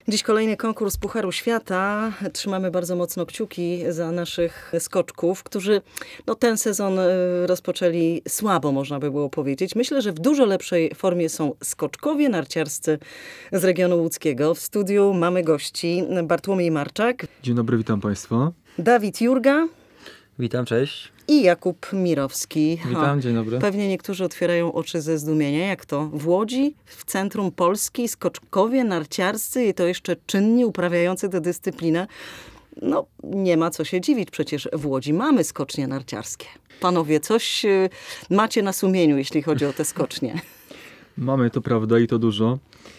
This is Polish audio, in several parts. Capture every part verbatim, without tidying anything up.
Dziś kolejny konkurs Pucharu Świata. Trzymamy bardzo mocno kciuki za naszych skoczków, którzy no, ten sezon rozpoczęli słabo, można by było powiedzieć. Myślę, że w dużo lepszej formie są skoczkowie narciarscy z regionu łódzkiego. W studiu mamy gości Bartłomiej Marczak. Dzień dobry, witam Państwa. Dawid Jurga. Witam, cześć. I Jakub Mirowski. Witam, o, dzień dobry. Pewnie niektórzy otwierają oczy ze zdumienia. Jak to? W Łodzi, w centrum Polski, skoczkowie narciarscy i to jeszcze czynni uprawiający tę dyscyplinę. No, nie ma co się dziwić. Przecież w Łodzi mamy skocznie narciarskie. Panowie, coś macie na sumieniu, jeśli chodzi o te skocznie? Mamy, to prawda, i to dużo.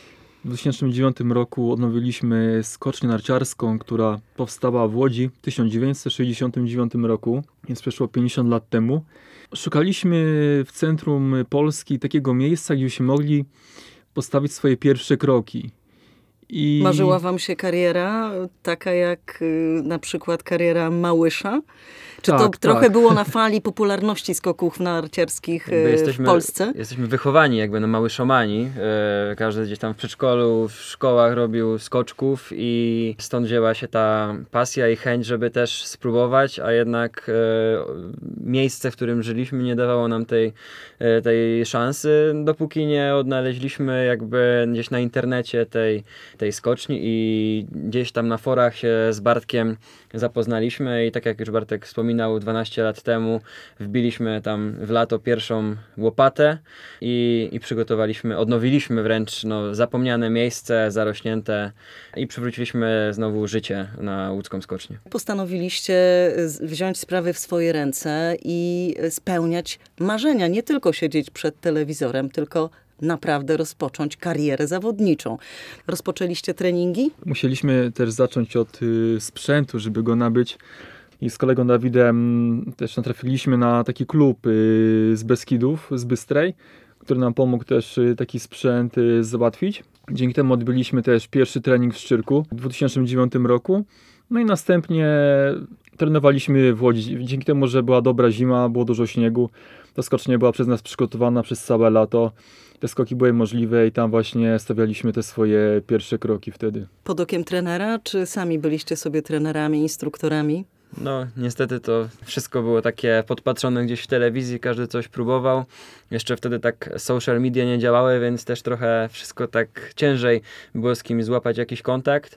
W dwa tysiące dziewiątym roku odnowiliśmy skocznię narciarską, która powstała w Łodzi w tysiąc dziewięćset sześćdziesiątym dziewiątym roku, więc przeszło pięćdziesiąt lat temu. Szukaliśmy w centrum Polski takiego miejsca, gdzie byśmy mogli postawić swoje pierwsze kroki. I... Marzyła wam się kariera taka jak y, na przykład kariera Małysza? Czy tak, to tak. trochę było na fali popularności skoków narciarskich y, jesteśmy, w Polsce? Jesteśmy wychowani jakby na małyszomani. E, każdy gdzieś tam w przedszkolu, w szkołach robił skoczków i stąd wzięła się ta pasja i chęć, żeby też spróbować, a jednak e, miejsce, w którym żyliśmy, nie dawało nam tej, e, tej szansy, dopóki nie odnaleźliśmy jakby gdzieś na internecie tej, tej skoczni i gdzieś tam na forach się z Bartkiem zapoznaliśmy i tak jak już Bartek wspominał, dwanaście lat temu wbiliśmy tam w lato pierwszą łopatę i, i przygotowaliśmy, odnowiliśmy wręcz no, zapomniane miejsce, zarośnięte i przywróciliśmy znowu życie na łódzką skocznię. Postanowiliście wziąć sprawy w swoje ręce i spełniać marzenia, nie tylko siedzieć przed telewizorem, tylko naprawdę rozpocząć karierę zawodniczą. Rozpoczęliście treningi? Musieliśmy też zacząć od y, sprzętu, żeby go nabyć. I z kolegą Dawidem też natrafiliśmy na taki klub y, z Beskidów, z Bystrej, który nam pomógł też y, taki sprzęt y, załatwić. Dzięki temu odbyliśmy też pierwszy trening w Szczyrku w dwa tysiące dziewiątym roku. No i następnie trenowaliśmy w Łodzi. Dzięki temu, że była dobra zima, było dużo śniegu, ta skocznia była przez nas przygotowana przez całe lato. Te skoki były możliwe i tam właśnie stawialiśmy te swoje pierwsze kroki wtedy. Pod okiem trenera, czy sami byliście sobie trenerami, instruktorami? No niestety to wszystko było takie podpatrzone gdzieś w telewizji, każdy coś próbował. Jeszcze wtedy tak social media nie działały, więc też trochę wszystko tak ciężej było z kimś złapać jakiś kontakt,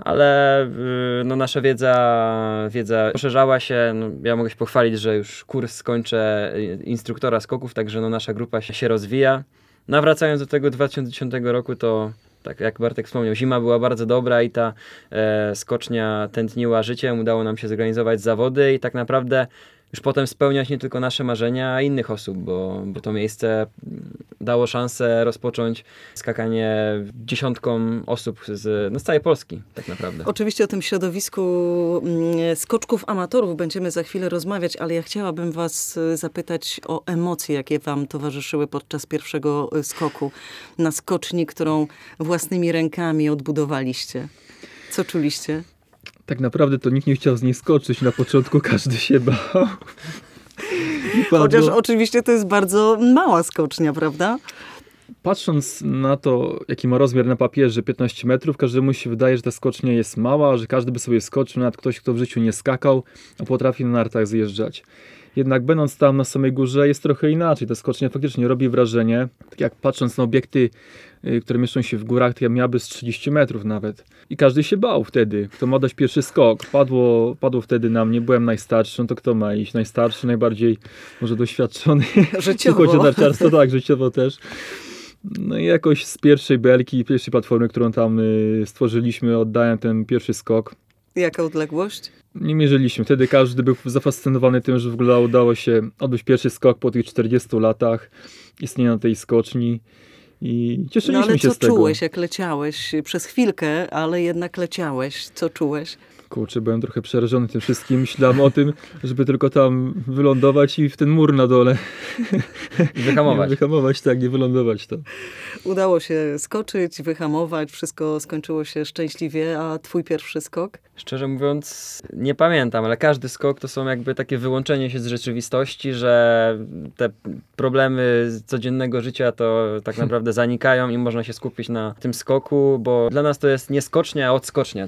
ale no, nasza wiedza, wiedza poszerzała się. No, ja mogę się pochwalić, że już kurs skończę instruktora skoków, także no, nasza grupa się, się rozwija. No, wracając do tego dwa tysiące dziesiątego roku, to tak jak Bartek wspomniał, zima była bardzo dobra i ta e, skocznia tętniła życiem. Udało nam się zorganizować zawody i tak naprawdę już potem spełniać nie tylko nasze marzenia, a innych osób, bo, bo to miejsce dało szansę rozpocząć skakanie dziesiątkom osób z, no, z całej Polski tak naprawdę. Oczywiście o tym środowisku skoczków amatorów będziemy za chwilę rozmawiać, ale ja chciałabym was zapytać o emocje, jakie wam towarzyszyły podczas pierwszego skoku na skoczni, którą własnymi rękami odbudowaliście. Co czuliście? Tak naprawdę to nikt nie chciał z niej skoczyć. Na początku każdy się bał. Chociaż oczywiście to jest bardzo mała skocznia, prawda? Patrząc na to, jaki ma rozmiar na papierze, piętnaście metrów, każdemu się wydaje, że ta skocznia jest mała, że każdy by sobie skoczył, nawet ktoś, kto w życiu nie skakał, a potrafi na nartach zjeżdżać. Jednak będąc tam na samej górze jest trochę inaczej. Ta skocznia faktycznie robi wrażenie. Tak jak patrząc na obiekty, y, które mieszczą się w górach, to ja miałaby z trzydzieści metrów nawet. I każdy się bał wtedy, kto ma dać pierwszy skok. Padło, padło wtedy na mnie, byłem najstarszy, no to kto ma iść? Najstarszy, najbardziej może doświadczony. Życiowo. Chodzi o narciarstwo, tak, życiowo też. No i jakoś z pierwszej belki, pierwszej platformy, którą tam y, stworzyliśmy, oddałem ten pierwszy skok. Jaka odległość? Nie mierzyliśmy. Wtedy każdy był zafascynowany tym, że w ogóle udało się odbyć pierwszy skok po tych czterdziestu latach istnienia tej skoczni i cieszyliśmy no, ale się z tego. Co czułeś, jak leciałeś? Przez chwilkę, ale jednak leciałeś. Co czułeś? Kurczę, byłem trochę przerażony tym wszystkim. Myślałem o tym, żeby tylko tam wylądować i w ten mur na dole. I wyhamować. Nie wyhamować, tak, nie wylądować to. Udało się skoczyć, wyhamować, wszystko skończyło się szczęśliwie, a twój pierwszy skok? Szczerze mówiąc, nie pamiętam, ale każdy skok to są jakby takie wyłączenie się z rzeczywistości, że te problemy z codziennego życia to tak naprawdę zanikają i można się skupić na tym skoku, bo dla nas to jest nie skocznia, a odskocznia.